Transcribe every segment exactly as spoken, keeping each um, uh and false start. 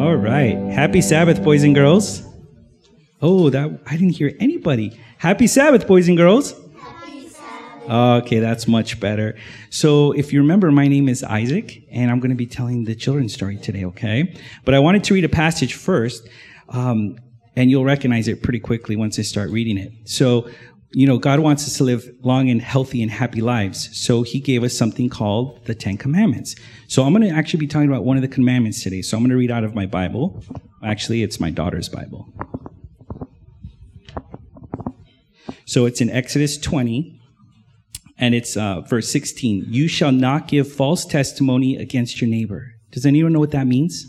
All right. Happy Sabbath, boys and girls. Oh, that I didn't hear anybody. Happy Sabbath, boys and girls. Happy Sabbath. Okay, that's much better. So if you remember, my name is Isaac, and I'm going to be telling the children's story today, okay? But I wanted to read a passage first, um, and you'll recognize it pretty quickly once I start reading it. So, you know, God wants us to live long and healthy and happy lives. So he gave us something called the Ten Commandments. So I'm going to actually be talking about one of the commandments today. So I'm going to read out of my Bible. Actually, it's my daughter's Bible. So it's in Exodus twenty, and it's uh, verse sixteen. You shall not give false testimony against your neighbor. Does anyone know what that means?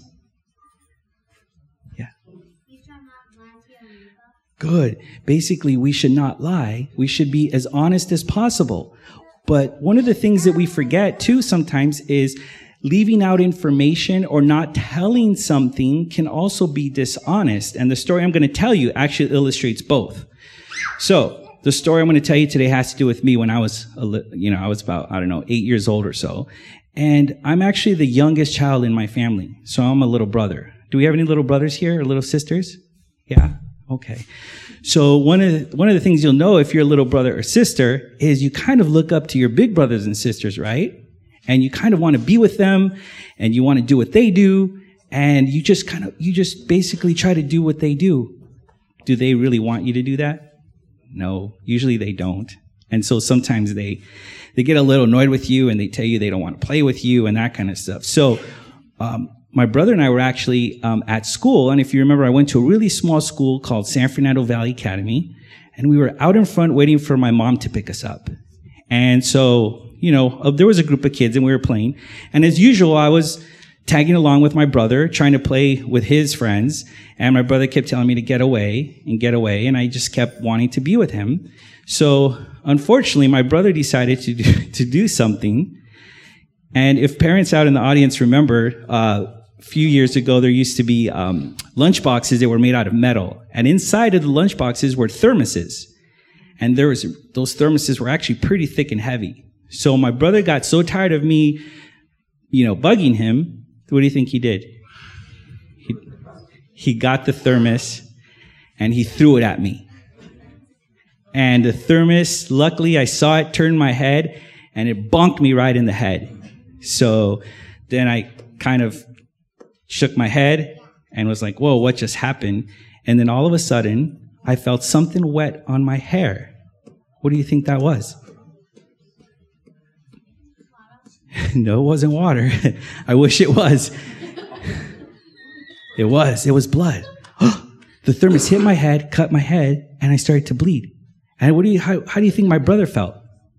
Yeah. You shall not lie to your neighbor. Good. Basically, we should not lie. We should be as honest as possible. But one of the things that we forget, too, sometimes is leaving out information or not telling something can also be dishonest. And the story I'm going to tell you actually illustrates both. So, the story I'm going to tell you today has to do with me when I was, a li- you know, I was about, I don't know, eight years old or so. And I'm actually the youngest child in my family. So I'm a little brother. Do we have any little brothers here or little sisters? Yeah? Okay. So one of the, one of the things you'll know if you're a little brother or sister is you kind of look up to your big brothers and sisters, right? And you kind of want to be with them and you want to do what they do. And you just kind of, you just basically try to do what they do. Do they really want you to do that? No, usually they don't. And so sometimes they, they get a little annoyed with you and they tell you they don't want to play with you and that kind of stuff. So, um, my brother and I were actually, um, at school. And if you remember, I went to a really small school called San Fernando Valley Academy. And we were out in front waiting for my mom to pick us up. And so, you know, uh, there was a group of kids and we were playing. And as usual, I was tagging along with my brother, trying to play with his friends. And my brother kept telling me to get away and get away. And I just kept wanting to be with him. So unfortunately, my brother decided to do, to do something. And if parents out in the audience remember, uh, a few years ago, there used to be um, lunch boxes that were made out of metal. And inside of the lunch boxes were thermoses. And there was, those thermoses were actually pretty thick and heavy. So my brother got so tired of me, you know, bugging him. What do you think he did? He, he got the thermos and he threw it at me. And the thermos, luckily I saw it turn my head and it bonked me right in the head. So then I kind of shook my head and was like, whoa, what just happened? And then all of a sudden I felt something wet on my hair. What do you think that was? No, it wasn't water. I wish it was. It was. It was blood. The thermos hit my head, cut my head, and I started to bleed. And what do you? How, how do you think my brother felt?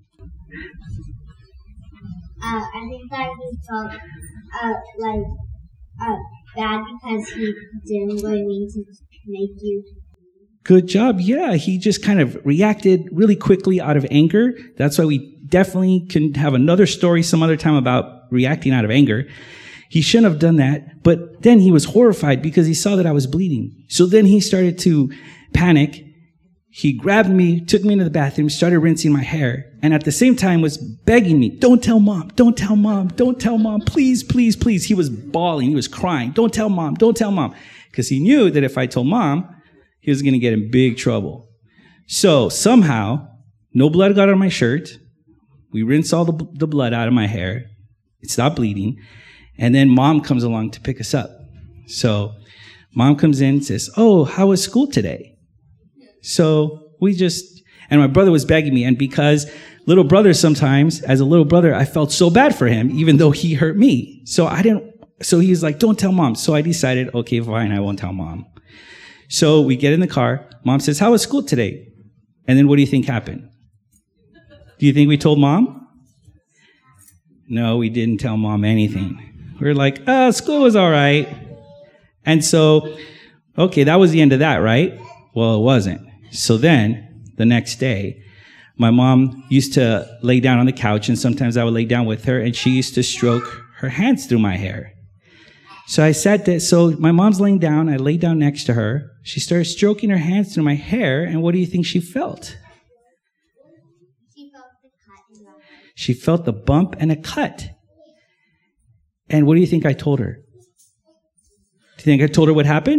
Uh, I think that he felt uh, like uh, bad because he didn't really mean to make you. Good job. Yeah, he just kind of reacted really quickly out of anger. That's why we definitely can have another story some other time about reacting out of anger. He shouldn't have done that, but then he was horrified because he saw that I was bleeding. So then he started to panic. He grabbed me, took me into the bathroom, started rinsing my hair, and at the same time was begging me, don't tell mom, don't tell mom, don't tell mom, please, please, please. He was bawling, he was crying, don't tell mom, don't tell mom. Because he knew that if I told mom, he was going to get in big trouble. So somehow, no blood got on my shirt. We rinsed all the, the blood out of my hair. It stopped bleeding. And then mom comes along to pick us up. So mom comes in and says, oh, how was school today? So we just, and my brother was begging me. And because little brother sometimes, as a little brother, I felt so bad for him, even though he hurt me. So I didn't, so he was like, don't tell mom. So I decided, okay, fine, I won't tell mom. So we get in the car. Mom says, how was school today? And then what do you think happened? Do you think we told mom? No, we didn't tell mom anything. We were like, oh, school was all right. And so, okay, that was the end of that, right? Well, it wasn't. So then, the next day, my mom used to lay down on the couch, and sometimes I would lay down with her, and she used to stroke her hands through my hair. So I sat there, so my mom's laying down, I lay down next to her. She started stroking her hands through my hair, and what do you think she felt? She felt the cut in your hair. She felt the bump and a cut. And what do you think I told her? Do you think I told her what happened?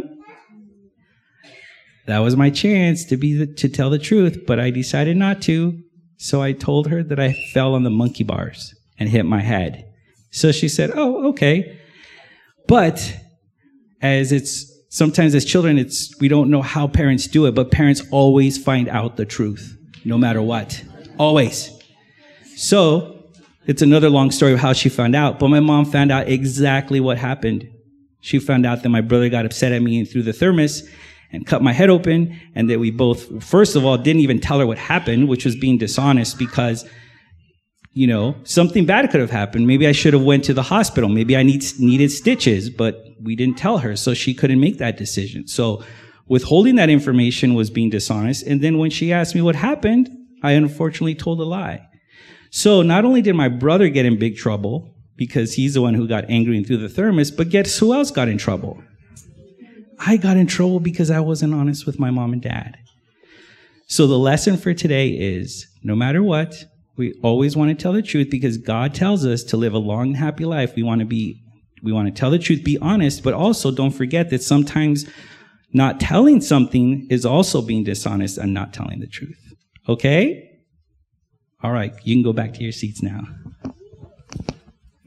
That was my chance to be the, to tell the truth, but I decided not to. So I told her that I fell on the monkey bars and hit my head. So she said, oh, okay. But as it's sometimes as children, it's we don't know how parents do it, but parents always find out the truth, no matter what. Always. So it's another long story of how she found out, but my mom found out exactly what happened. She found out that my brother got upset at me and threw the thermos and cut my head open, and that we both, first of all, didn't even tell her what happened, which was being dishonest because, you know, something bad could have happened. Maybe I should have went to the hospital. Maybe I need, needed stitches, but we didn't tell her, so she couldn't make that decision. So withholding that information was being dishonest, and then when she asked me what happened, I unfortunately told a lie. So not only did my brother get in big trouble, because he's the one who got angry and threw the thermos, but guess who else got in trouble? I got in trouble because I wasn't honest with my mom and dad. So the lesson for today is, no matter what, we always want to tell the truth because God tells us to live a long and happy life. We want to be, we want to tell the truth, be honest, but also don't forget that sometimes not telling something is also being dishonest and not telling the truth. Okay? All right, you can go back to your seats now.